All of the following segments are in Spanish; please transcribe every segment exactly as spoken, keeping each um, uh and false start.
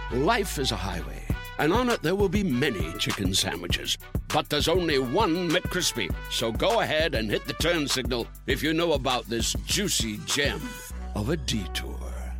Life is a highway, and on it there will be many chicken sandwiches. But there's only one McCrispy. So go ahead and hit the turn signal if you know about this juicy gem of a detour.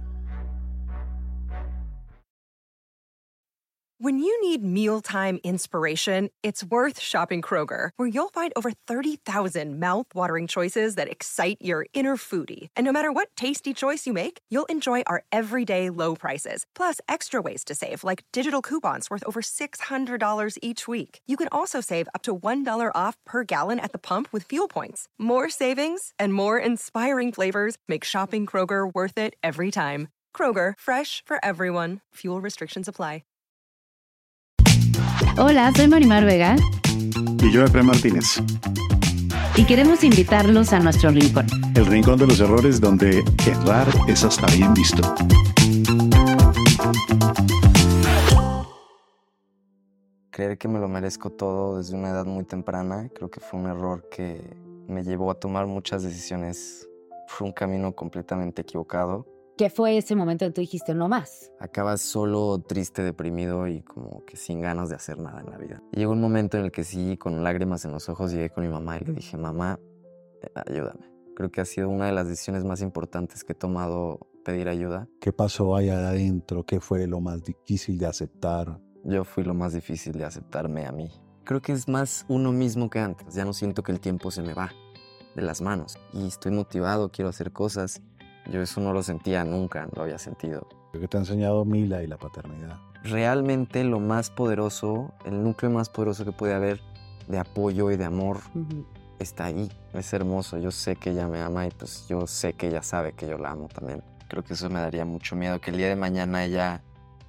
When you need mealtime inspiration, it's worth shopping Kroger, where you'll find over thirty thousand mouth-watering choices that excite your inner foodie. And no matter what tasty choice you make, you'll enjoy our everyday low prices, plus extra ways to save, like digital coupons worth over six hundred dollars each week. You can also save up to one dollar off per gallon at the pump with fuel points. More savings and more inspiring flavors make shopping Kroger worth it every time. Kroger, fresh for everyone. Fuel restrictions apply. Hola, soy Marimar Vega. Y yo, Efraín Martínez. Y queremos invitarlos a nuestro rincón. El rincón de los errores, donde errar es hasta bien visto. Creer que me lo merezco todo desde una edad muy temprana, creo que fue un error que me llevó a tomar muchas decisiones por un camino completamente equivocado. ¿Qué fue ese momento en que tú dijiste no más? Acabas solo, triste, deprimido y como que sin ganas de hacer nada en la vida. Y llegó un momento en el que sí, con lágrimas en los ojos, llegué con mi mamá y le dije, mamá, ayúdame. Creo que ha sido una de las decisiones más importantes que he tomado, pedir ayuda. ¿Qué pasó allá adentro? ¿Qué fue lo más difícil de aceptar? Yo fui lo más difícil de aceptarme a mí. Creo que es más uno mismo que antes. Ya no siento que el tiempo se me va de las manos. Y estoy motivado, quiero hacer cosas. Yo eso no lo sentía nunca, no lo había sentido. ¿Qué te ha enseñado Mila y la paternidad? Realmente lo más poderoso, el núcleo más poderoso que puede haber de apoyo y de amor, uh-huh, está ahí. Es hermoso, yo sé que ella me ama y pues yo sé que ella sabe que yo la amo también. Creo que eso me daría mucho miedo, que el día de mañana ella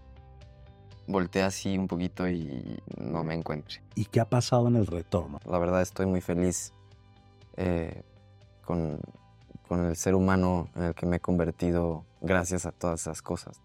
voltee así un poquito y no me encuentre. ¿Y qué ha pasado en el retorno? La verdad estoy muy feliz eh, con... con el ser humano en el que me he convertido gracias a todas esas cosas.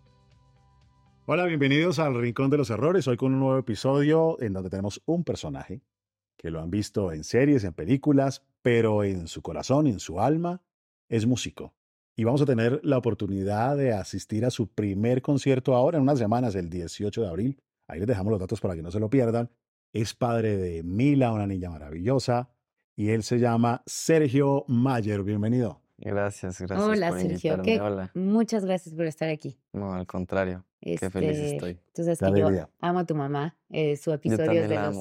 Hola, bienvenidos al Rincón de los Errores. Hoy con un nuevo episodio en donde tenemos un personaje que lo han visto en series, en películas, pero en su corazón, en su alma, es músico. Y vamos a tener la oportunidad de asistir a su primer concierto ahora en unas semanas, el dieciocho de abril. Ahí les dejamos los datos para que no se lo pierdan. Es padre de Mila, una niña maravillosa. Y él se llama Sergio Mayer. Bienvenido. Gracias, gracias Hola, por Sergio. invitarme. ¿Qué? Hola. Muchas gracias por estar aquí. No, al contrario. Este, Qué feliz estoy. Entonces, que yo amo a tu mamá. Eh, su episodio es de la los,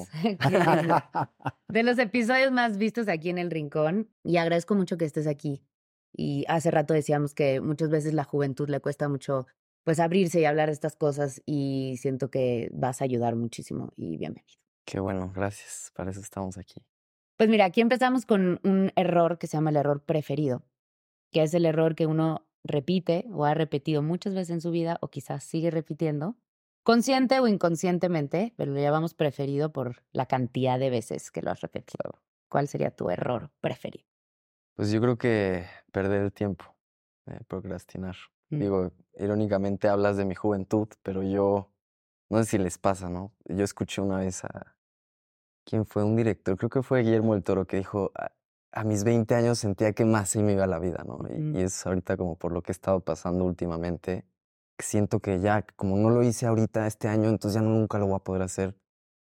de los episodios más vistos aquí en El Rincón. Y agradezco mucho que estés aquí. Y hace rato decíamos que muchas veces la juventud le cuesta mucho pues abrirse y hablar de estas cosas. Y siento que vas a ayudar muchísimo. Y bienvenido. Qué bueno, gracias. Para eso estamos aquí. Pues mira, aquí empezamos con un error que se llama el error preferido, que es el error que uno repite o ha repetido muchas veces en su vida o quizás sigue repitiendo, consciente o inconscientemente, pero lo llamamos preferido por la cantidad de veces que lo has repetido. ¿Cuál sería tu error preferido? Pues yo creo que perder el tiempo, eh, procrastinar. Mm. Digo, irónicamente hablas de mi juventud, pero yo, no sé si les pasa, ¿no? Yo escuché una vez a... ¿Quién fue? Un director, creo que fue Guillermo del Toro, que dijo, a, a mis veinte años sentía que más se me iba la vida, ¿no? Y, mm. y es ahorita como por lo que he estado pasando últimamente, que siento que ya, como no lo hice ahorita este año, entonces ya nunca lo voy a poder hacer.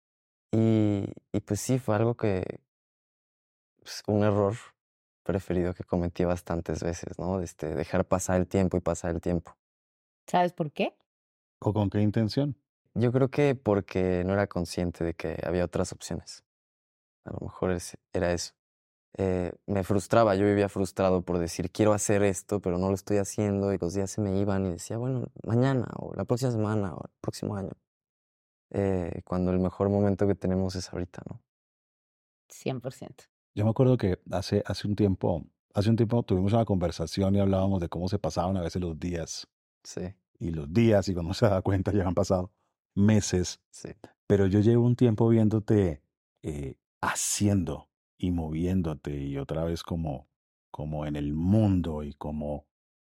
Y, y pues sí, fue algo que, pues, un error preferido que cometí bastantes veces, ¿no? Este, dejar pasar el tiempo y pasar el tiempo. ¿Sabes por qué? ¿O con qué intención? Yo creo que porque no era consciente de que había otras opciones. A lo mejor es, era eso. Eh, me frustraba, yo vivía frustrado por decir, quiero hacer esto, pero no lo estoy haciendo, y los días se me iban y decía, bueno, mañana, o la próxima semana, o el próximo año. Eh, cuando el mejor momento que tenemos es ahorita, ¿no? cien por ciento. Yo me acuerdo que hace, hace un tiempo, hace un tiempo tuvimos una conversación y hablábamos de cómo se pasaban a veces los días. Sí. Y los días, y cuando se da cuenta, ya han pasado meses. Sí. Pero yo llevo un tiempo viéndote eh, haciendo y moviéndote y otra vez como, como en el mundo y como...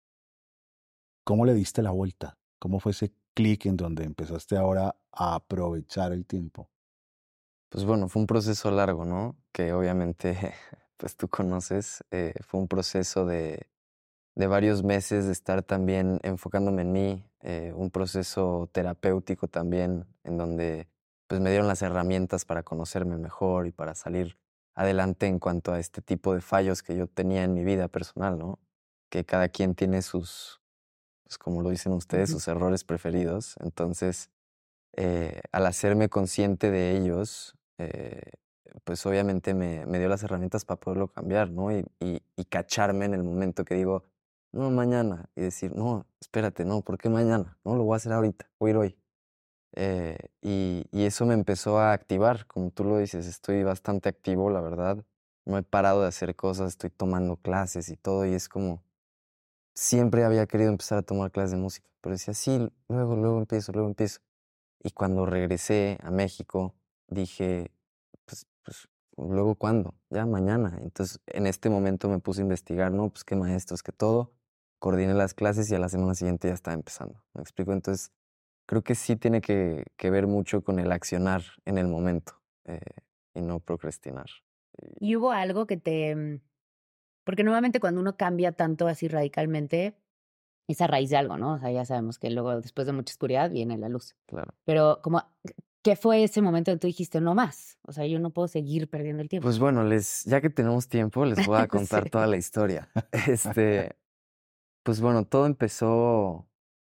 ¿Cómo le diste la vuelta? ¿Cómo fue ese clic en donde empezaste ahora a aprovechar el tiempo? Pues bueno, fue un proceso largo, ¿no? Que obviamente, pues tú conoces, eh, fue un proceso de, de varios meses de estar también enfocándome en mí, eh, un proceso terapéutico también, en donde pues me dieron las herramientas para conocerme mejor y para salir adelante en cuanto a este tipo de fallos que yo tenía en mi vida personal, ¿no? Que cada quien tiene sus, pues como lo dicen ustedes, Ujú. sus errores preferidos. Entonces, eh, al hacerme consciente de ellos, eh, pues obviamente me, me dio las herramientas para poderlo cambiar, ¿no? Y, y, y cacharme en el momento que digo, no, mañana, y decir, no, espérate, no, ¿por qué mañana? No, lo voy a hacer ahorita, voy a ir hoy. Eh, y, y eso me empezó a activar, como tú lo dices, estoy bastante activo, la verdad. No he parado de hacer cosas, estoy tomando clases y todo, y es como, siempre había querido empezar a tomar clases de música, pero decía, sí, luego, luego empiezo, luego empiezo. Y cuando regresé a México, dije, pues, pues, ¿luego cuándo? Ya mañana. Entonces, en este momento me puse a investigar, ¿no? Pues qué maestros, qué todo. Coordiné las clases y a la semana siguiente ya estaba empezando. ¿Me explico? Entonces, creo que sí tiene que, que ver mucho con el accionar en el momento eh, y no procrastinar. Y- ¿Y hubo algo que te... mm, Porque normalmente cuando uno cambia tanto así radicalmente, es a raíz de algo, ¿no? O sea, ya sabemos que luego después de mucha oscuridad viene la luz. Claro. Pero como, ¿qué fue ese momento en que tú dijiste no más? O sea, yo no puedo seguir perdiendo el tiempo. Pues bueno, les, ya que tenemos tiempo, les voy a contar Sí. toda la historia. Este, pues bueno, todo empezó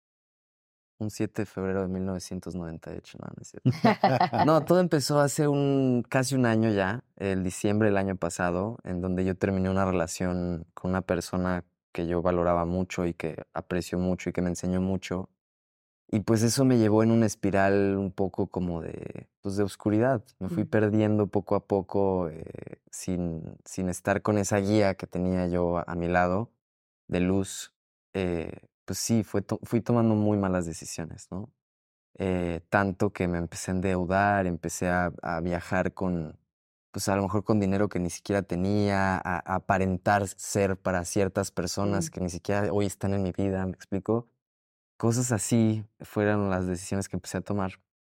un siete de febrero de mil novecientos noventa y ocho, no, no es cierto. No, todo empezó hace un casi un año ya, el diciembre del año pasado, en donde yo terminé una relación con una persona que yo valoraba mucho y que aprecio mucho y que me enseñó mucho. Y pues eso me llevó en una espiral un poco como de, pues de oscuridad. Me fui Mm. perdiendo poco a poco eh, sin, sin estar con esa guía que tenía yo a, a mi lado de luz. Eh, pues sí, fue to- fui tomando muy malas decisiones, ¿no? Eh, tanto que me empecé a endeudar, empecé a, a viajar con, pues a lo mejor con dinero que ni siquiera tenía, a, a aparentar ser para ciertas personas Mm. que ni siquiera hoy están en mi vida, ¿me explico? Cosas así fueron las decisiones que empecé a tomar.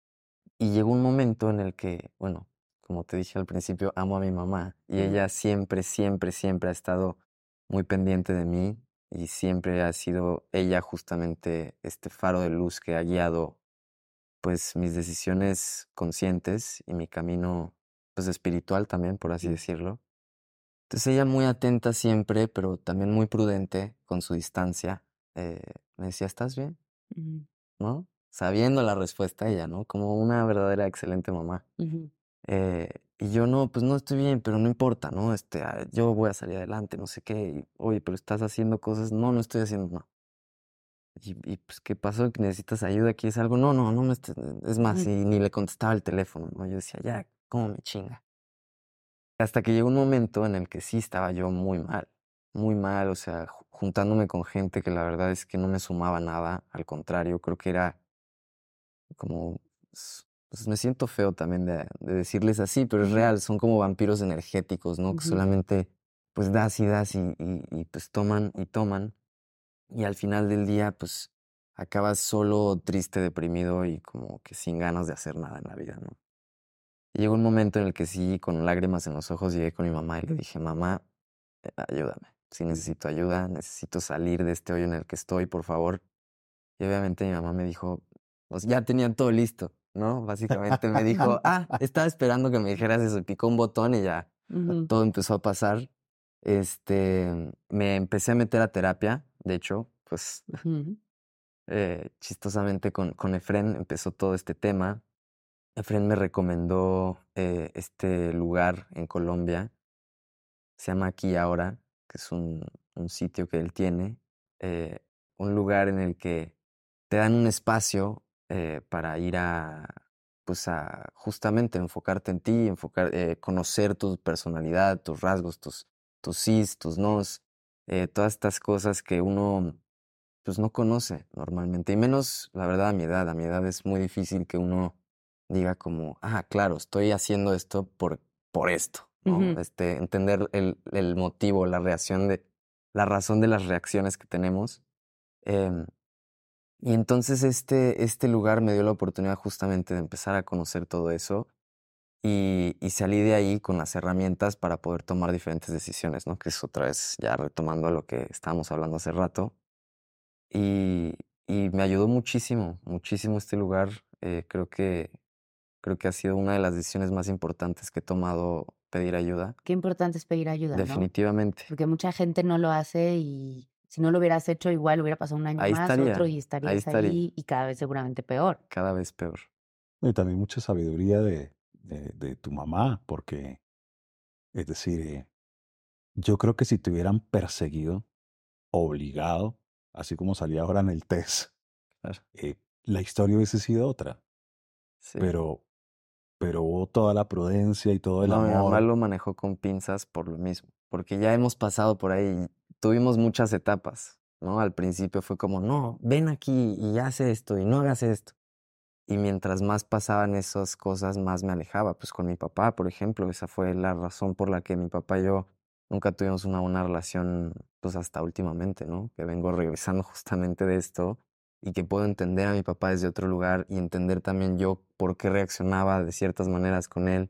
Y llegó un momento en el que, bueno, como te dije al principio, amo a mi mamá y Ujú. ella siempre, siempre, siempre ha estado muy pendiente de mí y siempre ha sido ella justamente este faro de luz que ha guiado pues mis decisiones conscientes y mi camino pues espiritual también, por así Mm. decirlo. Entonces ella muy atenta siempre, pero también muy prudente con su distancia. eh, me decía, ¿estás bien? Ujú. ¿No? Sabiendo la respuesta ella, ¿no? Como una verdadera excelente mamá. Ujú. Eh, y yo no, pues no estoy bien, pero no importa, ¿no? Este, ah, yo voy a salir adelante, no sé qué. Y, oye, pero estás haciendo cosas. No, no estoy haciendo nada. Y, y pues, ¿qué pasó? ¿Que necesitas ayuda? ¿Quieres algo? No, no, no me estés- Es más, Ujú. y ni le contestaba el teléfono, ¿no? Yo decía, ya, ¿cómo me chinga? Hasta que llegó un momento en el que sí estaba yo muy mal, muy mal, o sea, ju- juntándome con gente que la verdad es que no me sumaba nada, al contrario, creo que era como, s- pues me siento feo también de, de decirles así, pero es Ujú. real, son como vampiros energéticos, ¿no? Que Ujú. solamente pues das y das y, y, y, pues toman y toman y al final del día pues acabas solo, triste, deprimido y como que sin ganas de hacer nada en la vida, ¿no? Y llegó un momento en el que sí, con lágrimas en los ojos, llegué con mi mamá y le dije, mamá, eh, ayúdame, sí necesito ayuda, necesito salir de este hoyo en el que estoy, por favor. Y obviamente mi mamá me dijo, pues ya tenían todo listo, ¿no? Básicamente me dijo, ah, estaba esperando que me dijeras eso, y picó un botón y ya Ujú. todo empezó a pasar. Este, me empecé a meter a terapia, de hecho, pues Ujú. eh, chistosamente con, con Efren empezó todo este tema. Efren me recomendó eh, este lugar en Colombia, se llama Aquí y Ahora, que es un, un sitio que él tiene, eh, un lugar en el que te dan un espacio eh, para ir a, pues a justamente enfocarte en ti, enfocar, eh, conocer tu personalidad, tus rasgos, tus, tus sís, tus nos, eh, todas estas cosas que uno pues no conoce normalmente, y menos, la verdad, a mi edad. A mi edad es muy difícil que uno diga como, ah, claro, estoy haciendo esto por, por esto, ¿no? Ujú. Este, entender el, el motivo, la reacción de, la razón de las reacciones que tenemos. Em, y entonces este, este lugar me dio la oportunidad justamente de empezar a conocer todo eso Y, y salí de ahí con las herramientas para poder tomar diferentes decisiones, ¿no? Que es otra vez ya retomando lo que estábamos hablando hace rato. Y, y me ayudó muchísimo, muchísimo este lugar. Eh, creo que, creo que ha sido una de las decisiones más importantes que he tomado, pedir ayuda. Qué importante es pedir ayuda, ¿no? Definitivamente. Porque mucha gente no lo hace y si no lo hubieras hecho, igual hubiera pasado un año Ahí más, estaría, otro, y ahí estarías estaría. ahí y cada vez seguramente peor. Cada vez peor. Y también mucha sabiduría de, de, de tu mamá, porque, es decir, eh, yo creo que si te hubieran perseguido, obligado, así como salía ahora en el test, Claro. eh, la historia hubiese sido otra. Sí. Pero, pero hubo toda la prudencia y todo el No, mi mamá amor. lo manejó con pinzas por lo mismo, porque ya hemos pasado por ahí, tuvimos muchas etapas, ¿no? Al principio fue como, no, ven aquí y haz esto y no hagas esto. Y mientras más pasaban esas cosas, más me alejaba. Pues con mi papá, por ejemplo, esa fue la razón por la que mi papá y yo nunca tuvimos una buena relación, pues hasta últimamente, ¿no? Que vengo regresando justamente de esto y que puedo entender a mi papá desde otro lugar y entender también yo por qué reaccionaba de ciertas maneras con él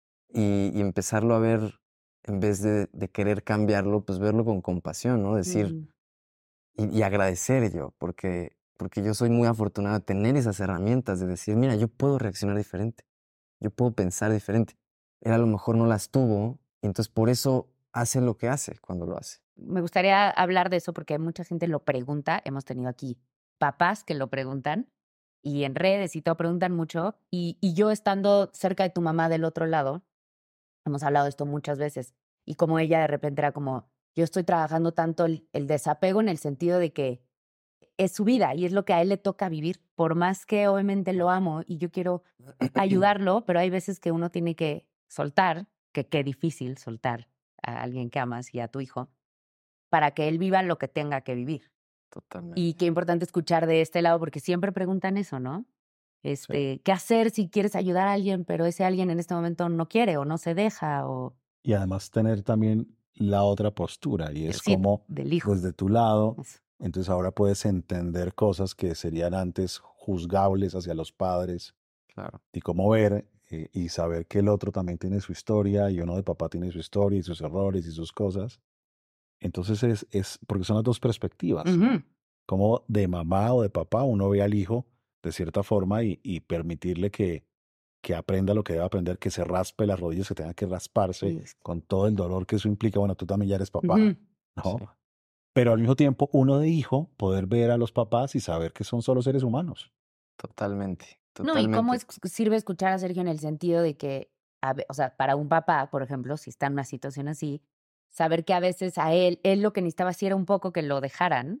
y, y empezarlo a ver, en vez de, de querer cambiarlo, pues verlo con compasión, ¿no? Decir, Mm. y, y agradecer yo, porque, porque yo soy muy afortunado de tener esas herramientas, de decir, mira, yo puedo reaccionar diferente, yo puedo pensar diferente. Él a lo mejor no las tuvo, y entonces por eso hace lo que hace cuando lo hace. Me gustaría hablar de eso porque mucha gente lo pregunta. Hemos tenido aquí papás que lo preguntan y en redes y todo preguntan mucho. Y, y yo estando cerca de tu mamá del otro lado, hemos hablado de esto muchas veces. Y como ella de repente era como, yo estoy trabajando tanto el, el desapego en el sentido de que es su vida y es lo que a él le toca vivir. Por más que obviamente lo amo y yo quiero ayudarlo, pero hay veces que uno tiene que soltar, que qué difícil soltar a alguien que amas y a tu hijo, para que él viva lo que tenga que vivir. Totalmente. Y qué importante escuchar de este lado, porque siempre preguntan eso, ¿no? Este, ¿qué hacer si quieres ayudar a alguien, pero ese alguien en este momento no quiere o no se deja? O Y además tener también la otra postura, y es sí, como del hijo. desde tu lado, Eso. entonces ahora puedes entender cosas que serían antes juzgables hacia los padres, Claro. y cómo ver eh, y saber que el otro también tiene su historia y uno de papá tiene su historia y sus errores y sus cosas. Entonces es, es porque son las dos perspectivas. Ujú. Como de mamá o de papá uno ve al hijo de cierta forma y, y permitirle que, que aprenda lo que debe aprender, que se raspe las rodillas, que tenga que rasparse Sí, es- con todo el dolor que eso implica. Bueno, tú también ya eres papá, Ujú. ¿no? Sí. Pero al mismo tiempo, uno de hijo, poder ver a los papás y saber que son solo seres humanos. Totalmente. No, y cómo Totalmente. es- sirve escuchar a Sergio en el sentido de que, a ve- o sea, para un papá, por ejemplo, si está en una situación así, saber que a veces a él, él lo que necesitaba sí era un poco que lo dejaran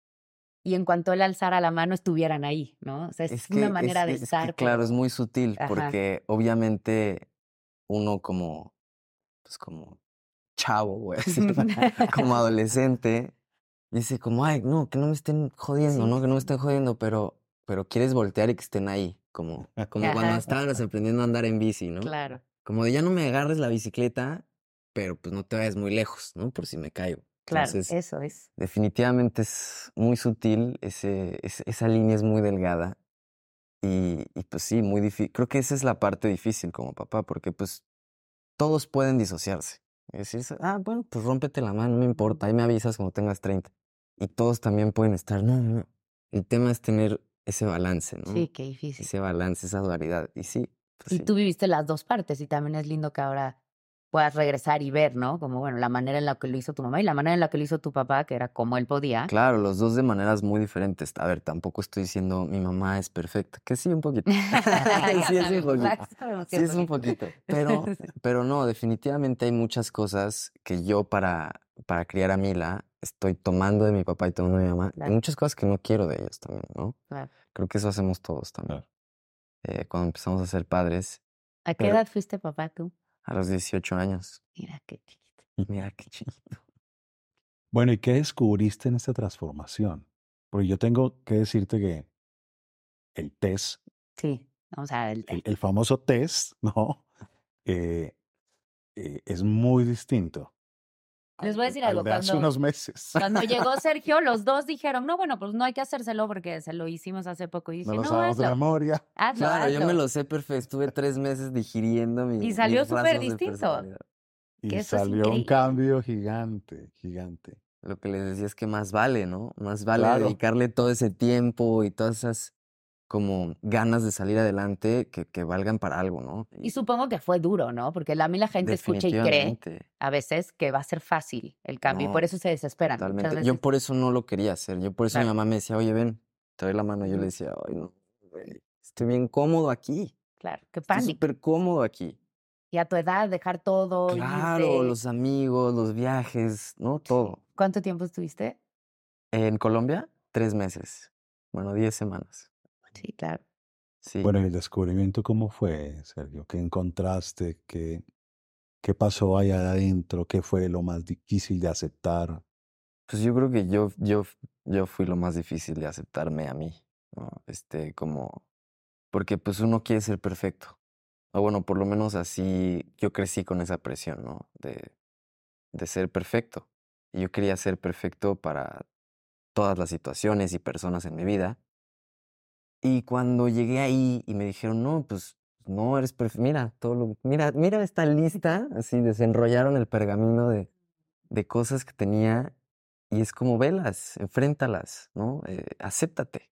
y en cuanto él alzara la mano estuvieran ahí, ¿no? O sea, es, Es una que, manera es, de es que, estar, claro, es pero... muy sutil, Ajá. porque obviamente uno como, pues como chavo, voy a decir, como adolescente, dice como, ay, no, que no me estén jodiendo, Sí, ¿no? Que no me sí. estén jodiendo, pero, pero quieres voltear y que estén ahí, como, como cuando Ajá, estabas aprendiendo a andar en bici, ¿no? claro. Como de ya no me agarres la bicicleta, pero pues no te vayas muy lejos, ¿no? Por si me caigo. Claro, Entonces, eso es. definitivamente es muy sutil, ese, es- esa línea es muy delgada y, y pues sí, muy difícil. Creo que esa es la parte difícil como papá, porque pues todos pueden disociarse. Y decir, ah, bueno, pues rómpete la mano, no me importa, ahí me avisas cuando tengas treinta. Y todos también pueden estar, no, no. El tema es tener ese balance, ¿no? Sí, qué difícil. Ese balance, esa dualidad. Y sí, pues Y sí. tú viviste las dos partes y también es lindo que ahora puedas regresar y ver, ¿no? Como, bueno, la manera en la que lo hizo tu mamá y la manera en la que lo hizo tu papá, que era como él podía. Claro, los dos de maneras muy diferentes. A ver, tampoco estoy diciendo mi mamá es perfecta, que sí, un poquito. Ya sí, es un sabemos, poquito. ya sabemos que Sí, es un poquito. Pero, pero no, definitivamente hay muchas cosas que yo para, para criar a Mila estoy tomando de mi papá y tomando de mi mamá. Claro. Y muchas cosas que no quiero de ellos también, ¿no? Claro. Creo que eso hacemos todos también. Eh, cuando empezamos a ser padres, ¿A qué Pero- edad fuiste papá tú? a los dieciocho años. Mira qué chiquito. Mira qué chiquito. Bueno, ¿y qué descubriste en esta transformación? Porque yo tengo que decirte que el test, Sí, vamos a ver el el, té. el famoso test, ¿no? Eh, eh, es muy distinto. Les voy a decir al algo. de hace Cuando, unos meses. cuando llegó Sergio, los dos dijeron, no, bueno, pues no hay que hacérselo porque se lo hicimos hace poco. Y dije, No lo no, sabemos de hazlo, memoria. hazlo, Claro, yo me hazlo. lo sé perfecto. Estuve tres meses digiriendo mi, Y salió mis súper rasgos de distinto. personalidad. Y Que eso es salió un increíble. cambio gigante, gigante. Lo que les decía es que más vale, ¿no? Más vale Claro. dedicarle todo ese tiempo y todas esas como ganas de salir adelante que, que valgan para algo, ¿no? Y supongo que fue duro, ¿no? Porque a mí la gente escucha y cree definitivamente. a veces que va a ser fácil el cambio y por No, eso se desesperan muchas totalmente. veces. Yo por eso no lo quería hacer. Yo por eso mi Claro. mamá me decía, oye, ven, te doy la mano. Y yo le Ujú. decía, ay, no, güey, estoy bien cómodo aquí. Claro, qué Estoy pánico. súper cómodo aquí. Y a tu edad dejar todo, Claro, irte. los amigos, los viajes, ¿no? Todo. ¿Cuánto tiempo estuviste? En Colombia, tres meses. Bueno, diez semanas. Sí, claro. Sí. Bueno, ¿y el descubrimiento cómo fue, Sergio? ¿Qué encontraste? ¿Qué, qué pasó allá adentro? ¿Qué fue lo más difícil de aceptar? Pues yo creo que yo, yo, yo fui lo más difícil de aceptarme a mí, ¿no? Este, como, porque pues uno quiere ser perfecto. O bueno, por lo menos así yo crecí con esa presión, ¿no? De, de ser perfecto. Y yo quería ser perfecto para todas las situaciones y personas en mi vida. Y cuando llegué ahí y me dijeron, no, pues no eres perfecto, mira, todo lo, mira, mira esta lista, así desenrollaron el pergamino de, de cosas que tenía y es como velas, enfréntalas, ¿no? Eh, acéptate.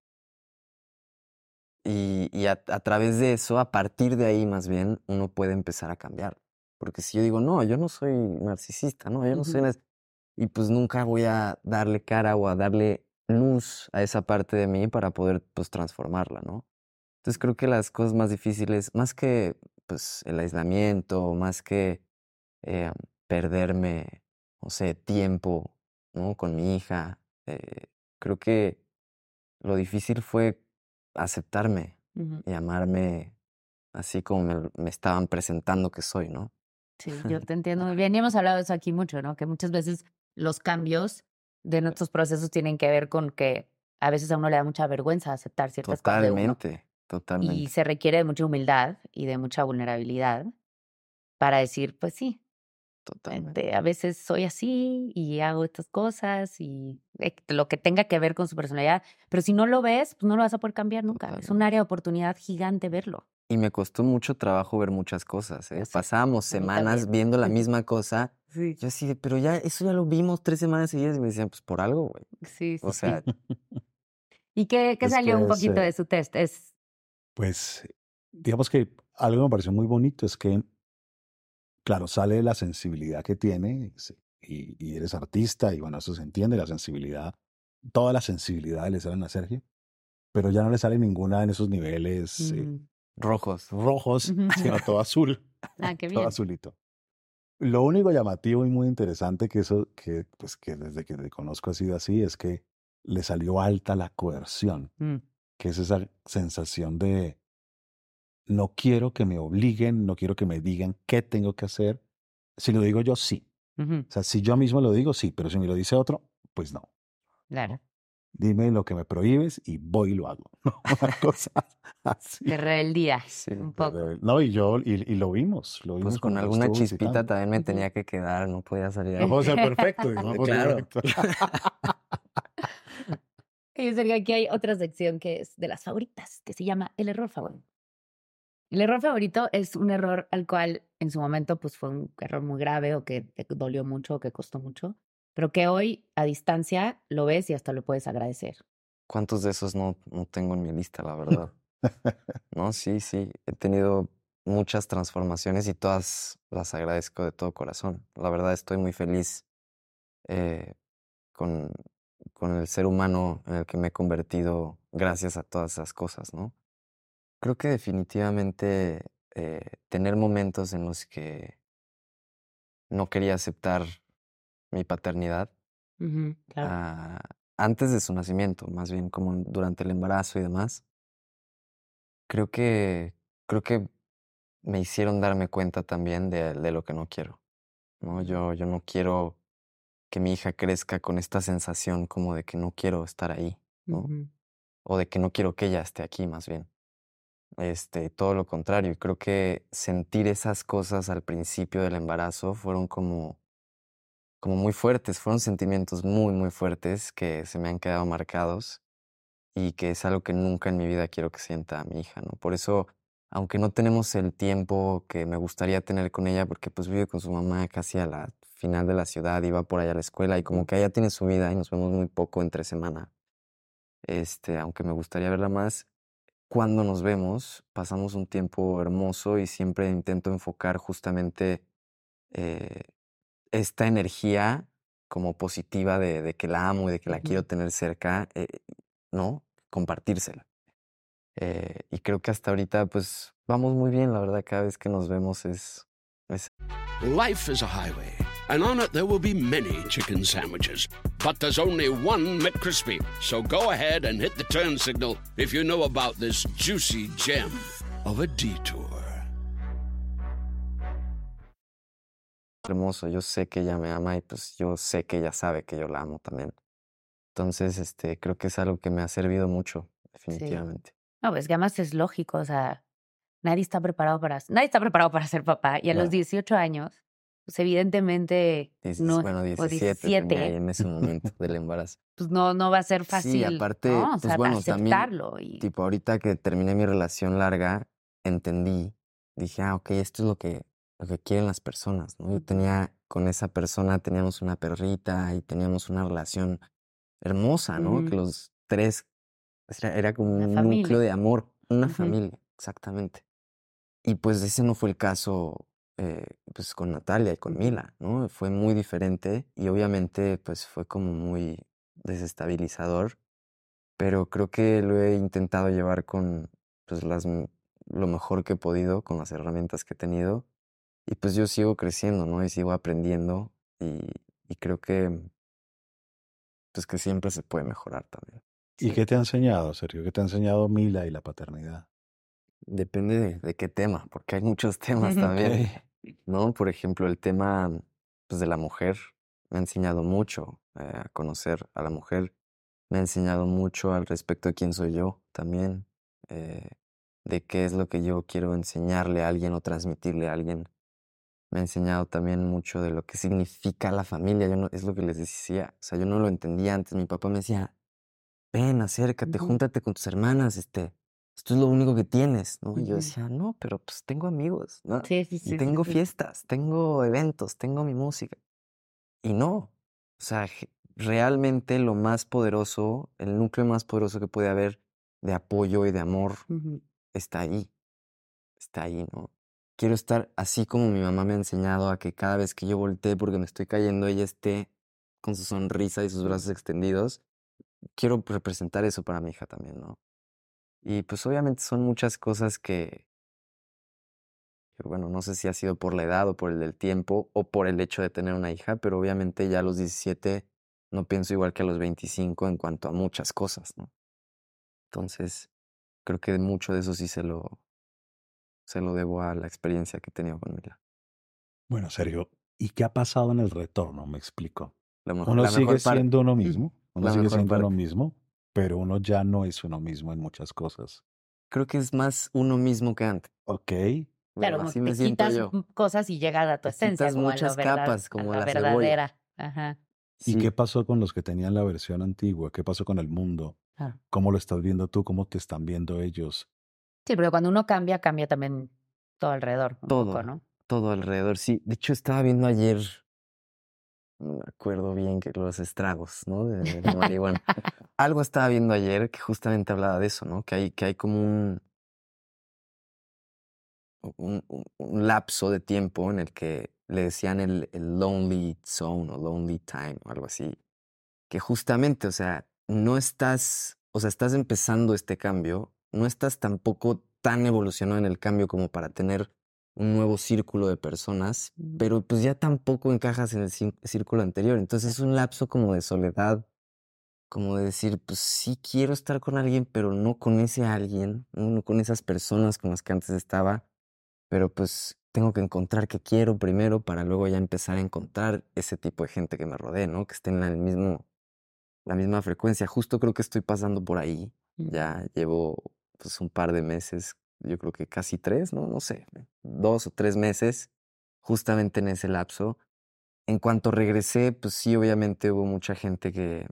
Y, y a, a través de eso, a partir de ahí más bien, uno puede empezar a cambiar. Porque si yo digo, no, yo no soy narcisista, no, yo no soy... Ujú. nas-", y pues nunca voy a darle cara o a darle luz a esa parte de mí para poder pues transformarla, ¿no? Entonces creo que las cosas más difíciles, más que pues el aislamiento, más que eh, perderme, no sé, tiempo, ¿no? Con mi hija, eh, creo que lo difícil fue aceptarme Ujú. y amarme así como me, me estaban presentando que soy, ¿no? Sí, yo te entiendo muy bien. Y hemos hablado de eso aquí mucho, ¿no? Que muchas veces los cambios de nuestros procesos tienen que ver con que a veces a uno le da mucha vergüenza aceptar ciertas cosas de uno. Totalmente, Y totalmente. se requiere de mucha humildad y de mucha vulnerabilidad para decir, pues sí, Totalmente. este, a veces soy así y hago estas cosas y eh, lo que tenga que ver con su personalidad. Pero si no lo ves, pues no lo vas a poder cambiar nunca. Es un Totalmente. área de oportunidad gigante verlo. Y me costó mucho trabajo ver muchas cosas, ¿eh? Ya sé, Pasábamos a mí semanas también. viendo la misma cosa. Sí, Yo así, de, pero ya, eso ya lo vimos tres semanas seguidas y me decían, pues por algo, güey. sí, sí. O sea, ¿Y qué, qué Es salió que un es, poquito eh, de su test? Es, pues, digamos que algo que me pareció muy bonito es que, claro, sale la sensibilidad que tiene sí, y, y eres artista y bueno, eso se entiende, la sensibilidad, toda la sensibilidad le salen a Sergio, pero ya no le sale ninguna en esos niveles eh, mm, rojos. rojos, Ujú. sino todo azul, ah, qué todo bien. azulito. Lo único llamativo y muy interesante que eso, que, pues, que desde que te conozco ha sido así, es que le salió alta la coerción, Mm, que es esa sensación de no quiero que me obliguen, no quiero que me digan qué tengo que hacer. Si lo digo yo, sí. ujú, O sea, si yo mismo lo digo, sí, pero si me lo dice otro, pues no. claro. ¿no? Dime lo que me prohíbes y voy y lo hago. ¿no? Una cosa así. De rebeldía, Sí. un poco. Pero, no, y yo, y, y lo vimos, lo vimos Pues con cuando lo alguna estuvo chispita visitando. también me Ujú. tenía que quedar, no podía salir No ahí. puedo ser perfecto, digo, no puedo ser Claro. perfecto. Y Sergio, aquí hay otra sección que es de las favoritas, que se llama el error favorito. El error favorito es un error al cual en su momento pues fue un error muy grave o que te dolió mucho o que costó mucho, pero que hoy a distancia lo ves y hasta lo puedes agradecer. ¿Cuántos de esos no, no tengo en mi lista, la verdad? No, sí, sí. He tenido muchas transformaciones y todas las agradezco de todo corazón. La verdad estoy muy feliz eh, con, con el ser humano en el que me he convertido gracias a todas esas cosas, ¿no? Creo que definitivamente eh, tener momentos en los que no quería aceptar mi paternidad Ujú, claro. ah, antes de su nacimiento, más bien como durante el embarazo y demás, creo que, creo que me hicieron darme cuenta también de, de lo que no quiero, ¿no? Yo, yo no quiero que mi hija crezca con esta sensación como de que no quiero estar ahí, ¿no? Ujú, O de que no quiero que ella esté aquí, más bien. Este, todo lo contrario. Y creo que sentir esas cosas al principio del embarazo fueron como, como muy fuertes, fueron sentimientos muy, muy fuertes que se me han quedado marcados y que es algo que nunca en mi vida quiero que sienta mi hija, ¿no? Por eso, aunque no tenemos el tiempo que me gustaría tener con ella, porque pues vive con su mamá casi a la final de la ciudad y va por allá a la escuela y como que ella tiene su vida y nos vemos muy poco entre semana, este, aunque me gustaría verla más, cuando nos vemos pasamos un tiempo hermoso y siempre intento enfocar justamente eh, esta energía como positiva de, de que la amo y de que la Ujú. quiero tener cerca, eh, ¿no? Compartírsela. Eh, y creo que hasta ahorita, pues, vamos muy bien, la verdad, cada vez que nos vemos es... es... Life is a highway, and on it there will be many chicken sandwiches. But there's only one McCrispy. So go ahead and hit the turn signal if you know about this juicy gem of a detour. hermoso. Yo sé que ella me ama y pues yo sé que ella sabe que yo la amo también. Entonces, este, creo que es algo que me ha servido mucho, Sí. definitivamente. No, pues que además es lógico, o sea, nadie está preparado para, nadie está preparado para ser papá. Y a los Claro. dieciocho años, pues evidentemente Diez- no, bueno, o diecisiete tenía ahí diecisiete, en ese momento del embarazo. pues no, no va a ser Sí, fácil, aparte, ¿no? O pues sea, bueno, también, aceptarlo. Y, tipo, ahorita que terminé mi relación larga, entendí, dije, ah, ok, esto es lo que, lo que quieren las personas, ¿no? Yo Ujú. tenía, con esa persona teníamos una perrita y teníamos una relación hermosa, ¿no? Que Ujú. los tres, era, era como Una un familia. núcleo de amor, una Ujú. familia, exactamente. Y pues ese no fue el caso, eh, pues con Natalia y con Ujú. Mila, ¿no? Fue muy diferente y obviamente pues fue como muy desestabilizador, pero creo que lo he intentado llevar con pues las, m- lo mejor que he podido, con las herramientas que he tenido y pues yo sigo creciendo, ¿no? Y sigo aprendiendo y, y creo que pues que siempre se puede mejorar también. ¿Y Sí. qué te ha enseñado, Sergio? ¿Qué te ha enseñado Mila y la paternidad? Depende de, de qué tema, porque hay muchos temas también, Ok. ¿no? Por ejemplo, el tema pues, de la mujer me ha enseñado mucho eh, a conocer a la mujer, me ha enseñado mucho al respecto de quién soy yo también, eh, de qué es lo que yo quiero enseñarle a alguien o transmitirle a alguien. Me ha enseñado también mucho de lo que significa la familia, yo no, es lo que les decía, o sea, yo no lo entendía antes, mi papá me decía, ven, acércate, Ujú. júntate con tus hermanas, este, esto es lo único que tienes, ¿no? Y yo Ujú. decía, no, pero pues tengo amigos, ¿no? Sí, sí, Y sí, sí, tengo sí. fiestas, tengo eventos, tengo mi música. Y no, o sea, je- realmente lo más poderoso, el núcleo más poderoso que puede haber de apoyo y de amor Ujú. está ahí, está ahí, ¿no? Quiero estar así como mi mamá me ha enseñado a que cada vez que yo voltee porque me estoy cayendo, ella esté con su sonrisa y sus brazos extendidos. Quiero representar eso para mi hija también, ¿no? Y pues obviamente son muchas cosas que, que, bueno, no sé si ha sido por la edad o por el del tiempo o por el hecho de tener una hija, pero obviamente ya a los diecisiete no pienso igual que a los veinticinco en cuanto a muchas cosas, ¿no? Entonces, creo que mucho de eso sí se lo, se lo debo a la experiencia que he tenido con Mila. Bueno, Sergio, ¿y qué ha pasado en el retorno? Me explico. La, mo- Uno la sigue mejor parte, siendo uno mismo, uno la sigue mejor siendo uno parte. mismo, pero uno ya no es uno mismo en muchas cosas. Creo que es más uno mismo que antes. Ok, Claro, Bueno, como así que me te siento quitas yo. m- cosas y llegas a tu Te esencia, quitas como a la muchas verdad, capas, a como la la cebolla. verdadera. Ajá. ¿y qué Sí. pasó con los que tenían la versión antigua? ¿Qué pasó con el mundo? Ah. ¿Cómo lo estás viendo tú? ¿Cómo te están viendo ellos? Sí, pero cuando uno cambia, cambia también todo alrededor, un poco, Todo, ¿no? todo alrededor, sí. De hecho, estaba viendo ayer, no me acuerdo bien, que los estragos, ¿no? De, de la marihuana. Algo estaba viendo ayer que justamente hablaba de eso, ¿no? Que hay, que hay como un, un, un- un lapso de tiempo en el que le decían el, el lonely zone o lonely time o algo así. Que justamente, o sea, no estás, o sea, estás empezando este cambio, no estás tampoco tan evolucionado en el cambio como para tener un nuevo círculo de personas, Ujú. pero pues ya tampoco encajas en el cín- círculo anterior. Entonces es un lapso como de soledad, como de decir, pues sí quiero estar con alguien, pero no con ese alguien, no, no con esas personas con las que antes estaba, pero pues tengo que encontrar qué quiero primero para luego ya empezar a encontrar ese tipo de gente que me rodee, ¿no? Que estén en el mismo la misma frecuencia. Justo creo que estoy pasando por ahí. Mm. Ya llevo pues un par de meses, yo creo que casi tres, ¿no? No sé, dos o tres meses, justamente en ese lapso. En cuanto regresé, pues sí, obviamente hubo mucha gente que,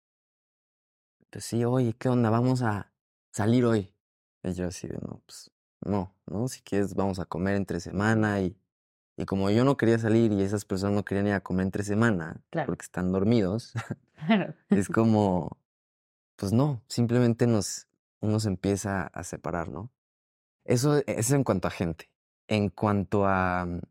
pues sí, oye, ¿qué onda? Vamos a salir hoy. Y yo así de, no, pues no, ¿no? Si quieres, vamos a comer entre semana. Y, y como yo no quería salir y esas personas no querían ir a comer entre semana Claro. porque están dormidos, Claro. es como, pues no, simplemente nos, uno se empieza a separar, ¿no? Eso, eso en cuanto a gente. En cuanto a mm,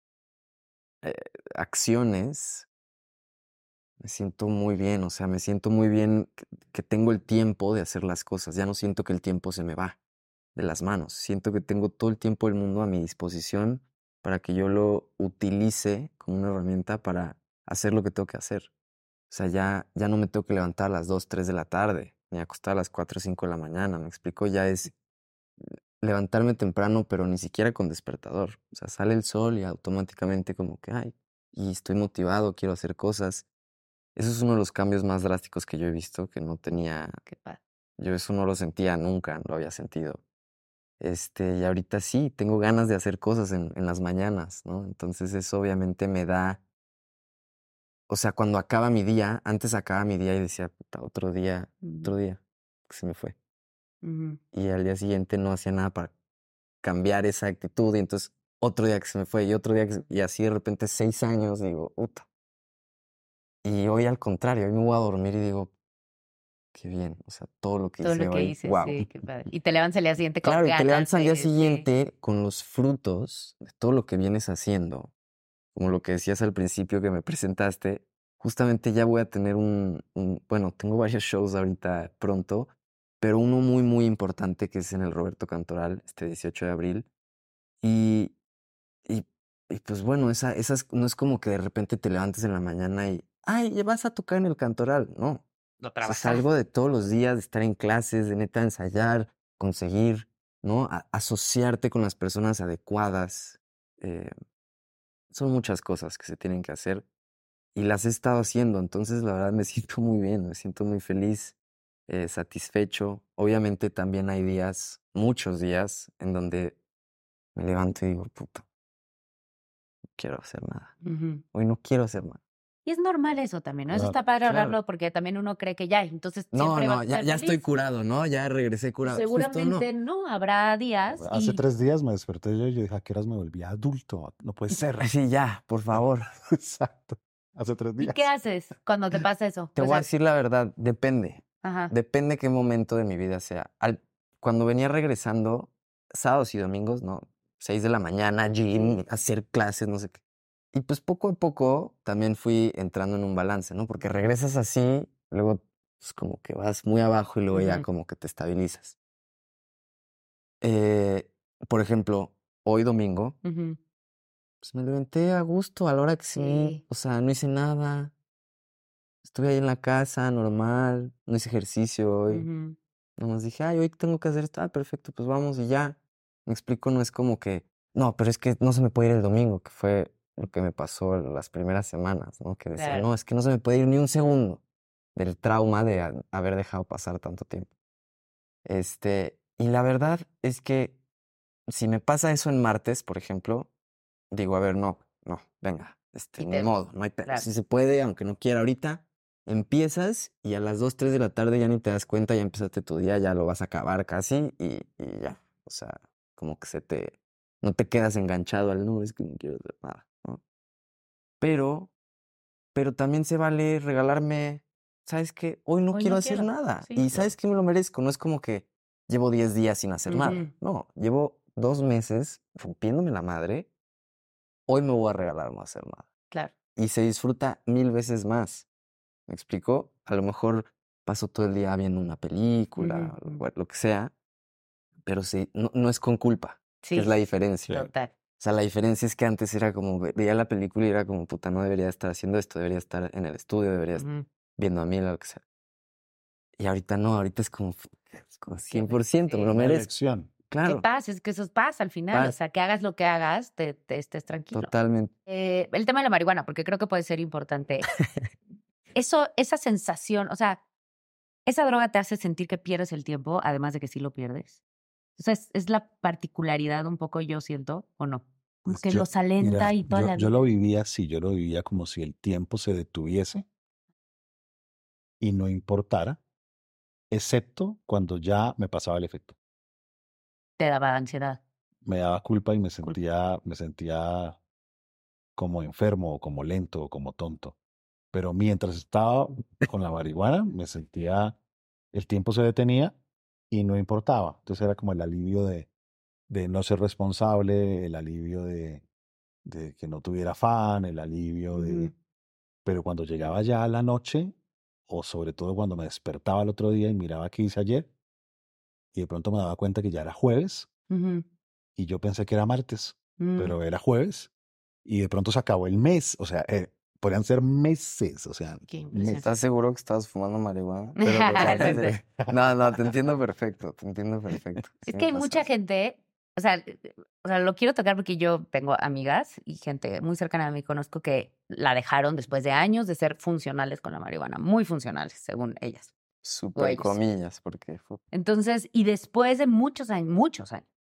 eh, acciones, me siento muy bien, o sea, me siento muy bien que, que tengo el tiempo de hacer las cosas. Ya no siento que el tiempo se me va de las manos. Siento que tengo todo el tiempo del mundo a mi disposición para que yo lo utilice como una herramienta para hacer lo que tengo que hacer. O sea, ya, ya no me tengo que levantar a las dos, tres de la tarde, ni acostar a las cuatro o cinco de la mañana. Me explico, ya es levantarme temprano, pero ni siquiera con despertador. O sea, sale el sol y automáticamente como que, ay, y estoy motivado, quiero hacer cosas. Eso es uno de los cambios más drásticos que yo he visto, que no tenía, Qué padre. yo eso no lo sentía nunca, no lo había sentido. Este, y ahorita sí, tengo ganas de hacer cosas en, en las mañanas, ¿no? Entonces eso obviamente me da, o sea, cuando acaba mi día, antes acaba mi día y decía, puta, otro día, otro día, que se me fue. Ujú. Y al día siguiente no hacía nada para cambiar esa actitud y entonces otro día que se me fue y otro día que se- y así de repente seis años digo, puta. Y hoy al contrario, hoy me voy a dormir y digo, qué bien, o sea, todo lo que Todo hice lo que hoy, hice, wow. sí, qué padre. Y te levantas al día siguiente con Claro, y te ganas levantas al día de- sí. siguiente con los frutos de todo lo que vienes haciendo, como lo que decías al principio que me presentaste, justamente ya voy a tener un, un- bueno, tengo varios shows ahorita pronto, pero uno muy, muy importante que es en el Roberto Cantoral, este dieciocho de abril, y, y, y pues bueno, esa, esas, no es como que de repente te levantes en la mañana y, ay, ya vas a tocar en el Cantoral, no. Lo O sea, es trabajas. algo de todos los días, de estar en clases, de neta ensayar, conseguir, ¿no? A- asociarte con las personas adecuadas. eh, son muchas cosas que se tienen que hacer y las he estado haciendo, entonces la verdad me siento muy bien, me siento muy feliz, eh, satisfecho. Obviamente también hay días, muchos días, en donde me levanto y digo, puta, no quiero hacer nada. Ujú. Hoy no quiero hacer nada. Y es normal eso también, ¿no? Eso Claro, está padre claro. hablarlo porque también uno cree que ya, entonces No, siempre no, vas a ya, ser ya estoy feliz. curado, ¿no? Ya regresé curado. Justo no. Seguramente no, habrá días Hace y tres días me desperté yo y yo dije, ¿a qué horas me volví adulto? No puede ser. Sí, ya, por favor. Exacto. Hace tres ¿y días. qué haces cuando te pasa eso? Te O voy a sea, decir la verdad, depende. ajá. Depende qué momento de mi vida sea. Al, cuando venía regresando, sábados y domingos, ¿no? Seis de la mañana, gym, Sí. hacer clases, no sé qué. Y pues poco a poco también fui entrando en un balance, ¿no? Porque regresas así, luego pues como que vas muy abajo y luego ya Ujú. como que te estabilizas. Eh, por ejemplo, hoy domingo, Ujú. pues me levanté a gusto a la hora que sí, Sí. o sea, no hice nada. Estuve ahí en la casa, normal, no hice ejercicio hoy. Ujú. Nomás dije, ay, hoy tengo que hacer esto. Ah, perfecto, pues vamos y ya. Me explico, no es como que, no, pero es que no se me puede ir el domingo, que fue lo que me pasó las primeras semanas, ¿no? Que decía, Claro. no, es que no se me puede ir ni un segundo del trauma de ha- haber dejado pasar tanto tiempo. Este, y la verdad es que si me pasa eso en martes, por ejemplo, digo, a ver, no, no, venga, este, Y ni te- modo, no hay pedo. claro. Si se puede, aunque no quiera ahorita, empiezas y a las dos, tres de la tarde ya ni te das cuenta, ya empezaste tu día, ya lo vas a acabar casi y, y ya. O sea, como que se te, no te quedas enganchado al no, es que no quiero hacer nada, ¿no? Pero, pero también se vale regalarme, ¿sabes qué? Hoy no Hoy quiero no hacer quiero. nada. Sí. Y ¿sabes qué? Me lo merezco. No es como que llevo diez días sin hacer nada. Ujú. No, llevo dos meses rompiéndome la madre. Hoy me voy a regalar no hacer nada. Claro. Y se disfruta mil veces más. ¿Me explico? A lo mejor paso todo el día viendo una película, Ujú, ujú. o lo que sea, pero sí, no, no es con culpa, que es Sí, la diferencia. total. O sea, la diferencia es que antes era como, ve- veía la película y era como, puta, no debería estar haciendo esto, debería estar en el estudio, debería estar Ujú. viendo a mí, lo que sea. Y ahorita no, ahorita es como, es como Qué cien be- por ciento, me lo sí. Una merezco. elección. ¿Qué Claro, pasa? Es que eso pasa al final. O paz, sea, que hagas lo que hagas, te, te estés tranquilo. totalmente. Eh, el tema de la marihuana, porque creo que puede ser importante. Eso, esa sensación, o sea, esa droga te hace sentir que pierdes el tiempo, además de que sí lo pierdes. O sea, es, es la particularidad un poco, yo siento, ¿o no? Como Pues que yo, los alenta mira, y toda yo, la yo vida. lo vivía así, yo lo vivía como si el tiempo se detuviese y no importara, excepto cuando ya me pasaba el efecto. Te daba ansiedad. Me daba culpa y me Culpa. sentía, me sentía como enfermo o como lento o como tonto. Pero mientras estaba con la marihuana, me sentía, el tiempo se detenía y no importaba. Entonces era como el alivio de, de no ser responsable, el alivio de, de que no tuviera afán, el alivio de... Ujú. Pero cuando llegaba ya a la noche, o sobre todo cuando me despertaba el otro día y miraba qué hice ayer, y de pronto me daba cuenta que ya era jueves, Ujú. y yo pensé que era martes, Mm. pero era jueves, y de pronto se acabó el mes, o sea, eh, podrían ser meses, o sea, Qué meses. impresión. ¿Estás seguro que estabas fumando marihuana? Pero Sí, totalmente. sí. No, no, te entiendo perfecto, te entiendo perfecto. Sí Es me que hay pasa mucha eso. gente, o sea, eh, eh, o sea, lo quiero tocar porque yo tengo amigas y gente muy cercana a mí conozco que la dejaron después de años de ser funcionales con la marihuana, muy funcionales, según ellas o Súper ellos. comillas, porque fu- Entonces, y después de muchos años, muchos años,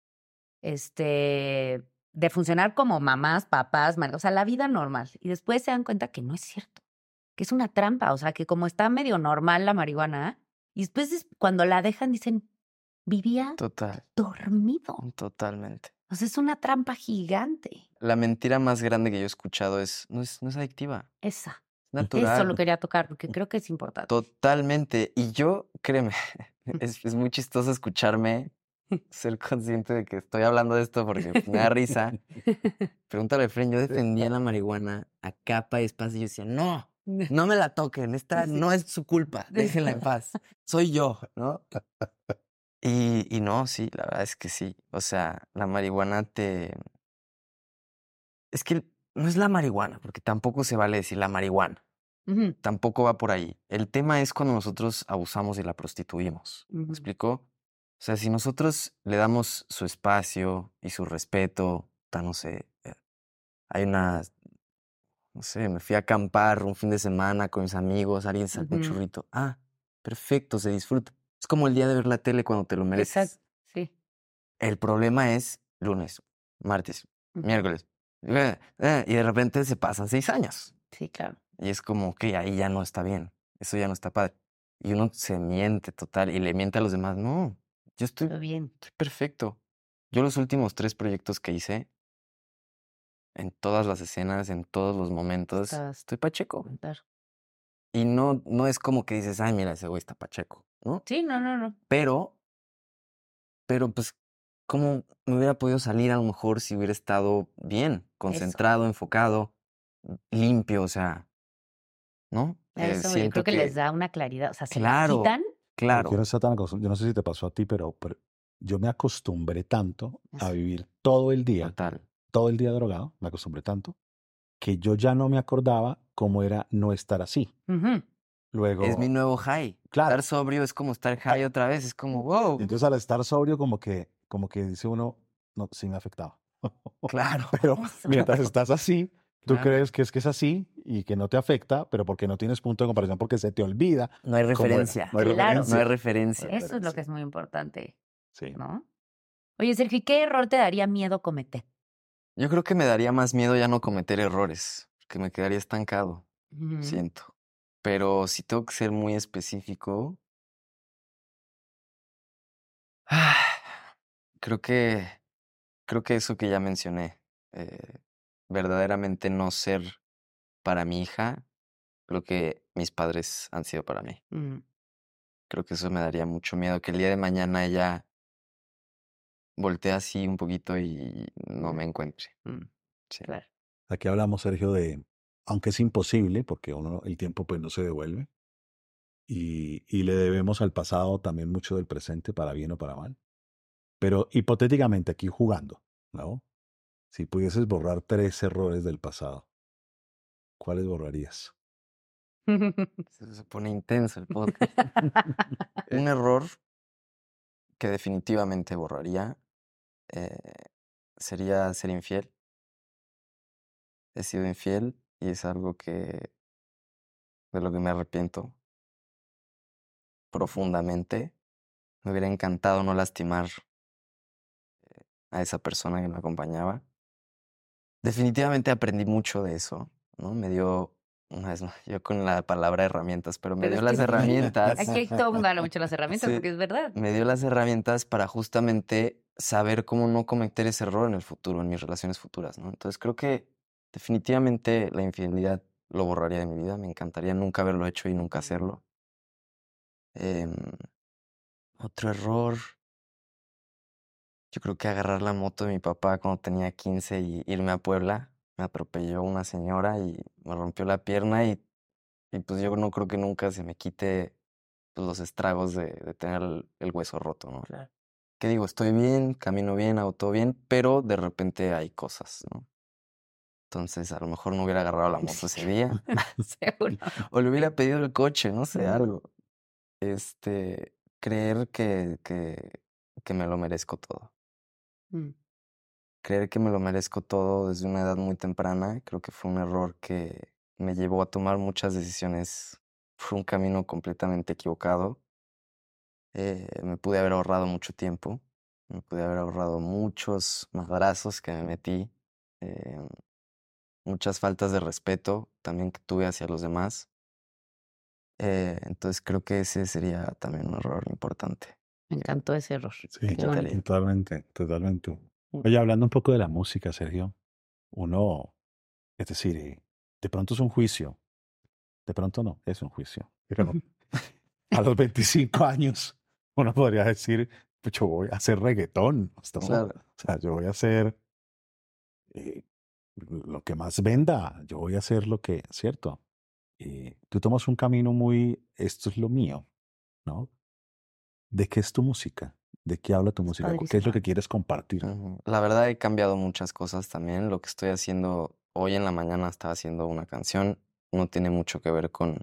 este, de funcionar como mamás, papás, mar- o sea, la vida normal, y después se dan cuenta que no es cierto, que es una trampa, o sea, que como está medio normal la marihuana, y después es- cuando la dejan dicen, vivía total, dormido. totalmente. O sea, es una trampa gigante. La mentira más grande que yo he escuchado es, no es, no es adictiva, Esa. es Eso lo natural, quería tocar porque creo que es importante. totalmente. Y yo, créeme, es, es muy chistoso escucharme, ser consciente de que estoy hablando de esto porque pues, me da risa. Pregúntale a Fren, yo defendía la marihuana a capa y espada y yo decía, no, no me la toquen, esta Sí. no es su culpa, déjenla en paz, soy yo, ¿no? Y, y no, sí, la verdad es que sí. O sea, la marihuana te... Es que no es la marihuana, porque tampoco se vale decir la marihuana, Ujú, tampoco va por ahí. El tema es cuando nosotros abusamos y la prostituimos. ¿Me ujú. explico? O sea, si nosotros le damos su espacio y su respeto, ta, no sé, eh, hay una, no sé, me fui a acampar un fin de semana con mis amigos, alguien sacó un Ujú. churrito. Ah, perfecto, se disfruta. Es como el día de ver la tele cuando te lo mereces. Exacto, sí. El problema es lunes, martes, Ujú. miércoles, eh, eh, y de repente se pasan seis años. Sí, claro. Y es como que ahí ya no está bien, eso ya no está padre. Y uno se miente total y le miente a los demás. No, yo estoy, Todo bien. estoy perfecto. Yo los últimos tres proyectos que hice, en todas las escenas, en todos los momentos, Estabas- estoy pacheco. Claro. Y no, no es como que dices, ay, mira, ese güey está pacheco, ¿no? Sí, no, no, no. Pero, pero pues, ¿cómo me hubiera podido salir a lo mejor si hubiera estado bien, concentrado, enfocado, limpio, o sea, ¿no? Eh, Eso yo siento creo que, les que, da una claridad. O sea, se la claro, quitan. Porque claro, uno está tan acostum- yo no sé si te pasó a ti, pero, pero yo me acostumbré tanto a Eso. vivir todo el día, total. todo el día drogado, me acostumbré tanto, que yo ya no me acordaba cómo era no estar así. Ujú. Luego, Es mi nuevo high. claro, Estar sobrio es como estar high otra vez, es como, wow, entonces al estar sobrio como que, como que dice uno, no, sí me afectaba. claro, Pero Eso. mientras estás así, tú claro. crees que es que es así y que no te afecta, pero porque no tienes punto de comparación, porque se te olvida No hay cómo era. referencia, No hay Claro. referencia. no hay referencia. Eso es lo que es muy importante, Sí. ¿no? Oye, Sergio, ¿y qué error te daría miedo cometer? Yo creo que me daría más miedo ya no cometer errores, porque me quedaría estancado, Ujú. siento. Pero si tengo que ser muy específico, creo que, creo que eso que ya mencioné, eh, verdaderamente no ser para mi hija lo que mis padres han sido para mí. Mm, Creo que eso me daría mucho miedo, que el día de mañana ella voltee así un poquito y no me encuentre. mm, Sí. claro. Aquí hablamos, Sergio, de, aunque es imposible, porque uno, el tiempo pues no se devuelve, y, y le debemos al pasado también mucho del presente, para bien o para mal. Pero hipotéticamente, aquí jugando, ¿no? Si pudieses borrar tres errores del pasado, ¿cuáles borrarías? Se se pone intenso el podcast. Un error que definitivamente borraría eh, sería ser infiel. He sido infiel y es algo que de lo que me arrepiento profundamente. Me hubiera encantado no lastimar a esa persona que me acompañaba. Definitivamente aprendí mucho de eso, ¿no? Me dio, una vez más, yo con la palabra herramientas, pero me Pero dio es las que sí, herramientas. aquí todo el mundo habla mucho de las herramientas Sí, porque es verdad. me dio las herramientas para justamente saber cómo no cometer ese error en el futuro, en mis relaciones futuras, ¿no? Entonces creo que definitivamente la infidelidad lo borraría de mi vida. Me encantaría nunca haberlo hecho y nunca hacerlo. Em, otro error, yo creo que agarrar la moto de mi papá cuando tenía quince y irme a Puebla. Me atropelló una señora y me rompió la pierna y, y pues yo no creo que nunca se me quite pues, los estragos de, de tener el, el hueso roto, ¿no? Claro. Que digo, estoy bien, camino bien, hago todo bien, pero de repente hay cosas, ¿no? Entonces a lo mejor no hubiera agarrado la moto ese día Seguro. o le hubiera pedido el coche, no sé, algo. Este, creer que, que, que me lo merezco todo. Mm. Creer que me lo merezco todo desde una edad muy temprana, creo que fue un error que me llevó a tomar muchas decisiones. Fue un camino completamente equivocado. Eh, me pude haber ahorrado mucho tiempo, me pude haber ahorrado muchos madrazos que me metí, eh, muchas faltas de respeto también que tuve hacia los demás. Eh, entonces creo que ese sería también un error importante. Me encantó ese error. Sí, Qué bonito. Quitaría. totalmente, totalmente. Mm. Oye, hablando un poco de la música, Sergio, uno, es decir, eh, de pronto es un juicio, de pronto no, es un juicio, pero a los veinticinco años uno podría decir, pues yo voy a hacer reggaetón, ¿no? Claro. O sea, yo voy a hacer eh, lo que más venda, yo voy a hacer lo que, ¿cierto? Eh, tú tomas un camino muy, esto es lo mío, ¿no? ¿De qué es tu música? ¿De qué habla tu música? ¿Qué es padrísimo. lo que quieres compartir? Ujú. La verdad he cambiado muchas cosas también. Lo que estoy haciendo hoy en la mañana, estaba haciendo una canción, no tiene mucho que ver con,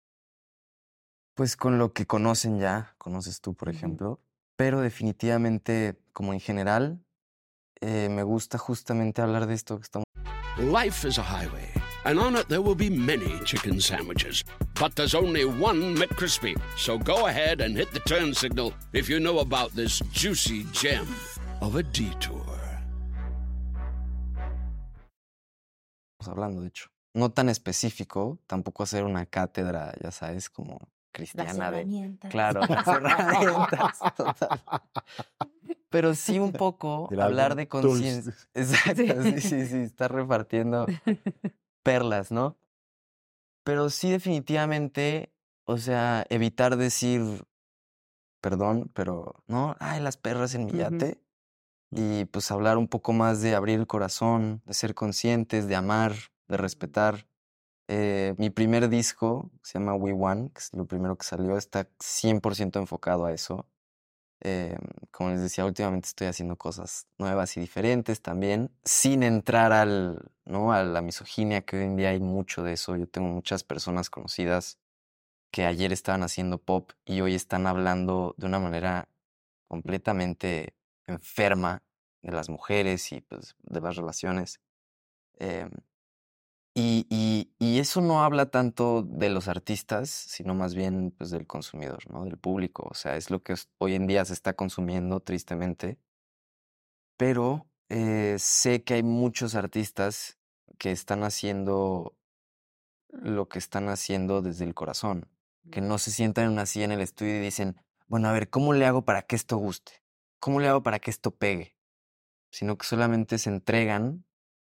pues con lo que conocen ya, conoces tú, por Ujú. ejemplo. Pero definitivamente, como en general, eh, me gusta justamente hablar de esto que estamos. Life is a highway, and on it there will be many chicken sandwiches. But there's only one McCrispy. So go ahead and hit the turn signal if you know about this juicy gem of a detour. hablando, de hecho. No tan específico, tampoco hacer una cátedra, ya sabes, como Las cristiana de... herramientas. Claro, las herramientas, total. Pero sí un poco El hablar álbum de Tools. conciencia. Exacto, sí, sí, sí, está repartiendo perlas, ¿no? Pero sí definitivamente, o sea, evitar decir, perdón, pero, ¿no? Ay, las perras en mi Ujú. yate. Y pues hablar un poco más de abrir el corazón, de ser conscientes, de amar, de respetar. Eh, mi primer disco se llama We One, que es lo primero que salió, está cien por ciento enfocado a eso. Eh, como les decía, últimamente estoy haciendo cosas nuevas y diferentes también, sin entrar al, ¿no? a la misoginia, que hoy en día hay mucho de eso. Yo tengo muchas personas conocidas que ayer estaban haciendo pop y hoy están hablando de una manera completamente enferma de las mujeres y pues, de las relaciones. Em, y, y, y eso no habla tanto de los artistas, sino más bien pues, del consumidor, ¿no? Del público. O sea, es lo que es- hoy en día se está consumiendo tristemente. Pero eh, sé que hay muchos artistas que están haciendo lo que están haciendo desde el corazón, que no se sientan en una silla en el estudio y dicen, bueno, a ver, ¿cómo le hago para que esto guste? ¿Cómo le hago para que esto pegue? Sino que solamente se entregan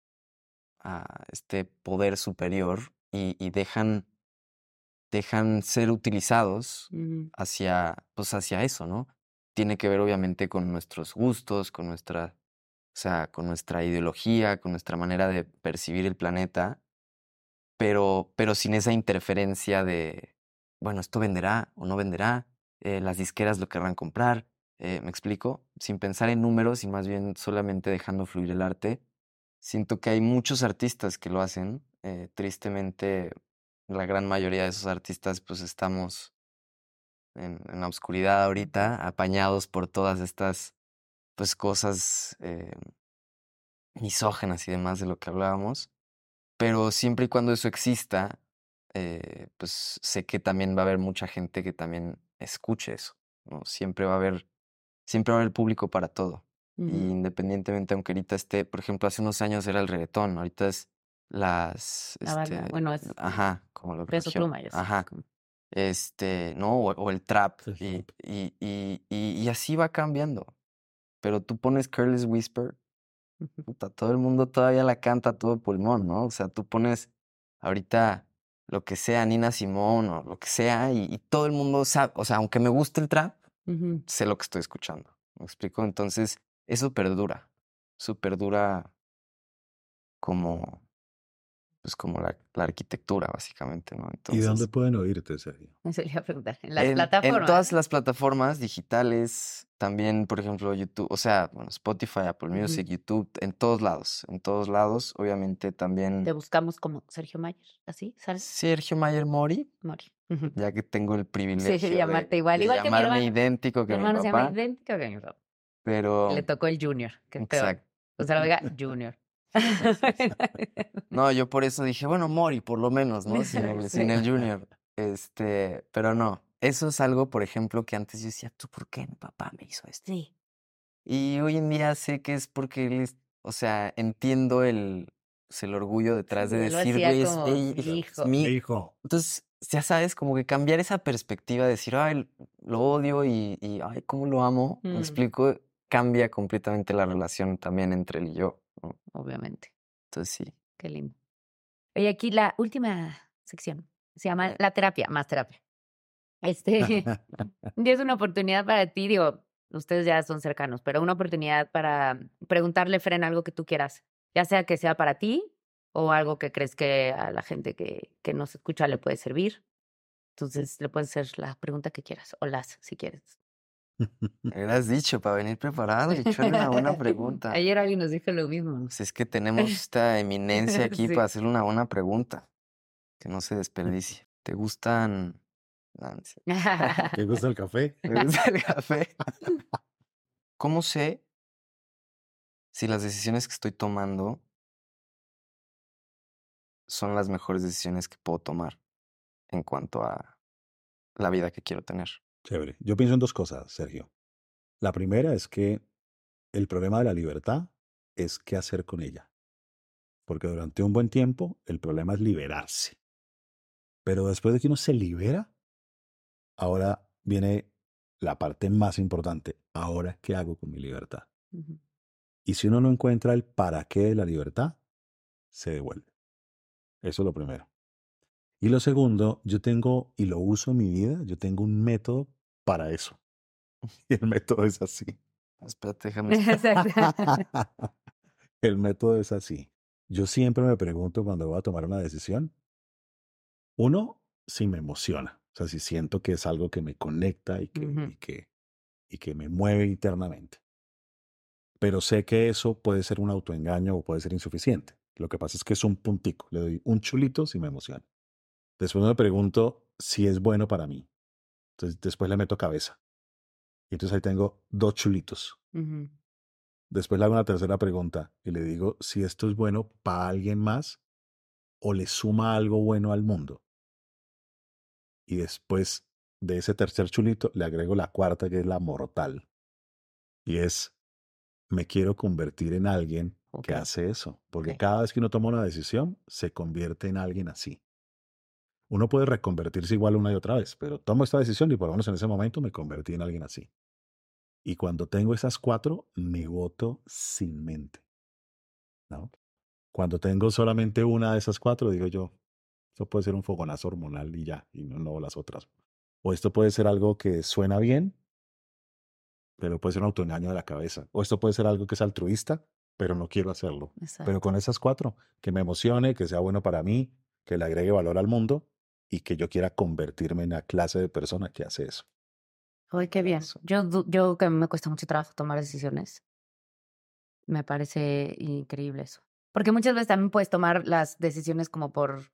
a este poder superior y, y dejan, dejan ser utilizados Ujú. hacia, pues hacia eso, ¿no? Tiene que ver obviamente con nuestros gustos, con nuestra, o sea, con nuestra ideología, con nuestra manera de percibir el planeta, pero, pero sin esa interferencia de, bueno, esto venderá o no venderá, eh, las disqueras lo querrán comprar, eh, ¿me explico? Sin pensar en números y más bien solamente dejando fluir el arte. Siento que hay muchos artistas que lo hacen. Eh, tristemente, la gran mayoría de esos artistas pues estamos en, en la oscuridad ahorita, apañados por todas estas pues cosas eh, misógenas y demás de lo que hablábamos. Pero siempre y cuando eso exista, eh, pues sé que también va a haber mucha gente que también escuche eso, ¿no? Siempre va a haber, siempre va a haber público para todo. Y Ujú. independientemente, aunque ahorita esté, por ejemplo, hace unos años era el reggaetón, ahorita es las, La banda, este, bueno, es ajá, como lo Peso región, Pluma, yo sé. ajá, como- este, no, o, o el trap, El y, trap. y, y, y, y así va cambiando. Pero tú pones Careless Whisper, Ujú. puta, todo el mundo todavía la canta a todo pulmón, ¿no? O sea, tú pones ahorita lo que sea, Nina Simone o lo que sea, y, y todo el mundo sabe, o sea, aunque me guste el trap, Ujú. sé lo que estoy escuchando. ¿Me explico? Entonces, eso perdura. Eso perdura como, pues como la, la arquitectura, básicamente, ¿no? ¿Y dónde Entonces, pueden oírte, Sergio? Eso le iba a preguntar. En las en, en plataformas, todas ¿no? las plataformas digitales, también, por ejemplo, YouTube, o sea, bueno, Spotify, Apple Ujú. Music, YouTube, en todos lados, en todos lados, obviamente Te también buscamos como Sergio Mayer, ¿así? ¿Sale? Sergio Mayer Mori, Mori. Ujú. ya que tengo el Sí, privilegio llamarte de, igual. de Igual que mi llamarme hermano. idéntico Mi que mi hermano se llama papá, idéntico que mi papá. Le pero, tocó el Junior, que es peor. exacto. O sea, lo diga Junior. No, yo por eso dije, bueno, Mori, por lo menos, ¿no? Sin el, Sí. sin el Junior. Este, pero no. Eso es algo, por ejemplo, que antes yo decía, ¿tú por qué mi papá me hizo esto? Sí. Y hoy en día sé que es porque él es, o sea, entiendo el, pues, el orgullo detrás Sí, de él lo decir, hacía güey, es, como ey, mi es hijo. mi. Hijo. Entonces, ya sabes, como que cambiar esa perspectiva de decir, ay, lo odio y, y ay, cómo lo amo, me Mm. explico, cambia completamente la relación también entre él y yo, ¿no? Obviamente. Entonces, sí. Qué lindo. Oye, aquí la última sección se llama la terapia, más terapia. Este, y es una oportunidad para ti, digo, ustedes ya son cercanos, pero una oportunidad para preguntarle, Fren, algo que tú quieras, ya sea que sea para ti o algo que crees que a la gente que, que nos escucha le puede servir. Entonces, le puedes hacer la pregunta que quieras, o las, si quieres. Me hubieras dicho para venir preparado y echarle una buena pregunta. Ayer alguien nos dijo lo mismo. Pues es que tenemos esta eminencia aquí Sí. para hacerle una buena pregunta, que no se desperdicie. ¿Te gustan? No, no sé. ¿Te gusta el café? ¿Te gusta el café? ¿Cómo sé si las decisiones que estoy tomando son las mejores decisiones que puedo tomar en cuanto a la vida que quiero tener? Chévere. Yo pienso en dos cosas, Sergio. La primera es que el problema de la libertad es qué hacer con ella. Porque durante un buen tiempo el problema es liberarse. Pero después de que uno se libera, ahora viene la parte más importante. Ahora, ¿qué hago con mi libertad? Ujú. Y si uno no encuentra el para qué de la libertad, se devuelve. Eso es lo primero. Y lo segundo, yo tengo, y lo uso en mi vida, yo tengo un método para eso. Y el método es así. Espérate, déjame. Exacto. El método es así. Yo siempre me pregunto cuando voy a tomar una decisión, uno, si me emociona, o sea, si siento que es algo que me conecta y que, Ujú. y que, y que me mueve internamente. Pero sé que eso puede ser un autoengaño o puede ser insuficiente. Lo que pasa es que es un puntico, le doy un chulito si me emociona. Después me pregunto si es bueno para mí. Entonces después le meto cabeza. Y entonces ahí tengo dos chulitos. Ujú. Después le hago una tercera pregunta y le digo si esto es bueno para alguien más o le suma algo bueno al mundo. Y después de ese tercer chulito le agrego la cuarta, que es la mortal. Y es, me quiero convertir en alguien que Ok. hace eso. Porque Ok. cada vez que uno toma una decisión, se convierte en alguien así. Uno puede reconvertirse igual una y otra vez, pero tomo esta decisión y por lo menos en ese momento me convertí en alguien así. Y cuando tengo esas cuatro, me voto sin mente, ¿no? Cuando tengo solamente una de esas cuatro, digo yo, esto puede ser un fogonazo hormonal y ya, y no, no las otras. O esto puede ser algo que suena bien, pero puede ser un autoengaño de la cabeza. O esto puede ser algo que es altruista, pero no quiero hacerlo. Pero Exacto. con esas cuatro, que me emocione, que sea bueno para mí, que le agregue valor al mundo y que yo quiera convertirme en la clase de persona que hace eso. Ay, qué bien. Eso. Yo, du- yo que a mí me cuesta mucho trabajo tomar decisiones, me parece increíble eso. Porque muchas veces también puedes tomar las decisiones como por,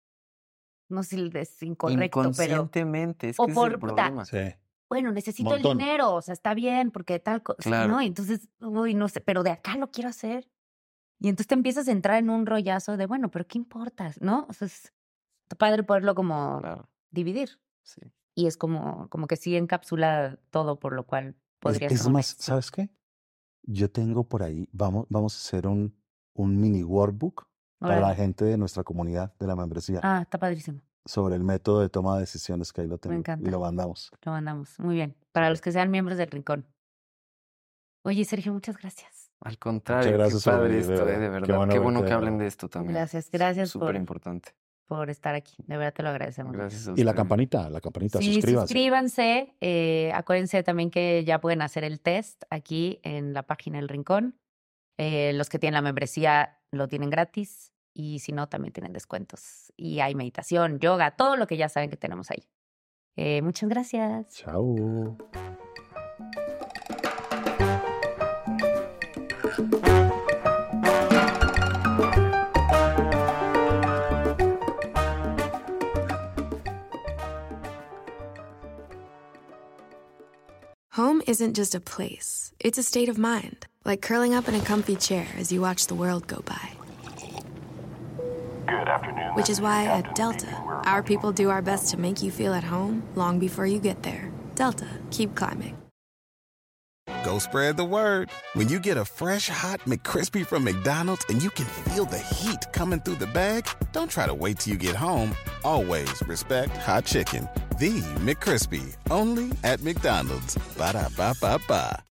no sé si es incorrecto, pero, Inconscientemente, es o que ese es el por, puta, problema. Sí. bueno, necesito el Montón. dinero, o sea, está bien, porque tal cosa, Claro. ¿no? Y entonces, uy, no sé, pero de acá lo quiero hacer. Y entonces te empiezas a entrar en un rollazo de, bueno, pero ¿qué importa? ¿No? O sea, es está padre poderlo como Claro, dividir. sí. Y es como, como que sí encapsula todo por lo cual Es, podrías es tomar una más, decisión. ¿sabes qué? Yo tengo por ahí, vamos, vamos a hacer un, un mini workbook para la Órale. gente de nuestra comunidad, de la membresía, Ah, está padrísimo. sobre el método de toma de decisiones, que ahí lo Me tengo y encanta. lo mandamos. Lo mandamos. Muy bien. Para los que sean miembros del Rincón. Oye, Sergio, muchas gracias. Al Muchas contrario, qué gracias, padre Uri, de esto, eh, verdad. de Qué verdad. bueno Qué bueno verte que de hablen nuevo. de esto también. Gracias, gracias Súper por, importante. por estar aquí. De verdad te lo agradecemos. Gracias a Y la ustedes. campanita, la campanita, Sí, suscríbanse. suscríbanse. eh, acuérdense también que ya pueden hacer el test aquí en la página El Rincón. Eh, los que tienen la membresía lo tienen gratis y si no, también tienen descuentos. Y hay meditación, yoga, todo lo que ya saben que tenemos ahí. Eh, muchas gracias. Chao. Home isn't just a place, it's a state of mind, like curling up in a comfy chair as you watch the world go by. Good afternoon. Which is why at Delta, our people do our best to make you feel at home long before you get there. Delta, keep climbing. Go spread the word. When you get a fresh, hot McCrispy from McDonald's and you can feel the heat coming through the bag, don't try to wait till you get home. Always respect hot chicken. The McCrispy, only at McDonald's. Ba-da-ba-ba-ba.